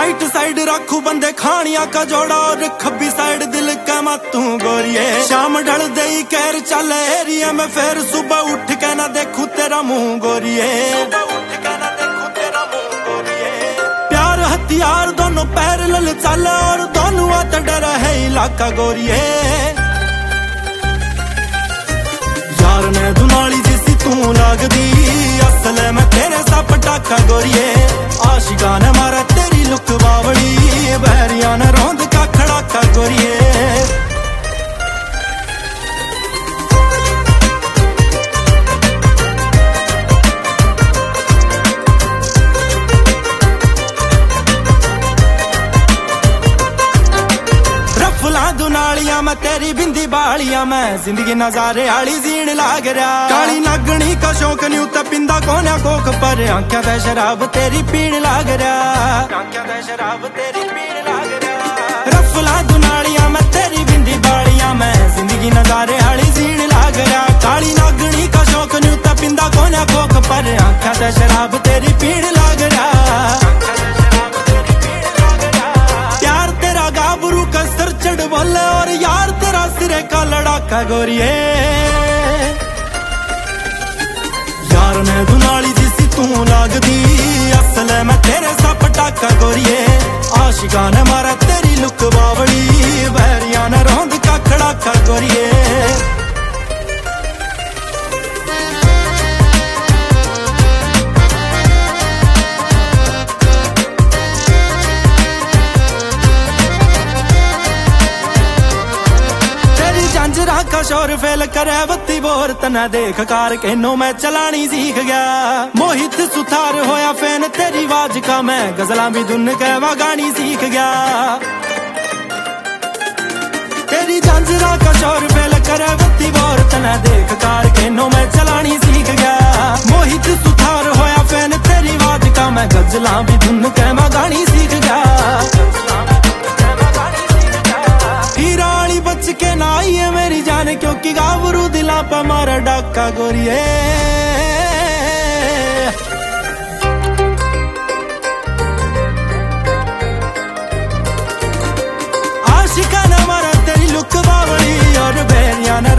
Right side रखू बंदे खानिया का जोड़ा और खब्बी साइड दिल का तू गोरिए। शाम ढल दई कैर चल एरिया में फिर सुबह उठ के ना देखू तेरा मुंह गोरिए। प्यार हथियार दोनों पैरेलल चल और दोनों आत डर है इलाका गोरिए। यार ने दुनाली जिसी तू लागदी असल में तेरे सा पटाखा गोरिए। आशिका ने मारा तेरी लुक बावड़ी बहरिया ने रौंद का खड़ाका गोरिए। दुनालियां मैं तेरी बिंदी बालियां मैं जिंदगी नजारे आली जीण लाग रहा। काली नागणी का शौक न्यू ते पिंदा कोन्या कोक पर आंख्या ते शराब तेरी पीण लाग रहा। रफला दुनालियां मैं तेरी बिंदी बालियां मैं जिंदगी नजारे आली जीण लाग रहा। काली नागणी का शौक न्यू ते पिंदा कोन्या कोक पर आंख्या ते शराब तेरी पीण लाग रहा। बोले और यार तेरा सिरे का लड़ाका गोरिए। यार ने दुनाली जिसी तू लागदी असल में तेरे सा पटाखा गोरिए। आशिका ने मारा तेरी लुक बावड़ी बहरिया ने रौंद का खड़ाका गोरिए। का शोर फेल करे बत्ती बोर तना देख कार कहनो मैं चलानी सीख गया। मोहित सुथार होया फैन तेरी आवाज का मैं गजला भी धुन के गानी सीख गया। तेरी झांझरा का शोर फेल करे बत्ती बोर तना देख कार कहनो मैं चलानी सीख गया। मोहित सुथार होया फैन तेरी आवाज का मैं गजला भी धुन के गानी सीख गया। हीराली बच के ना आई है मेरी जान क्योंकि गावरू दिला पा मारा डाका गोरिए। आशिका ने मारा तेरी लुक बावड़ी और बहरिया ने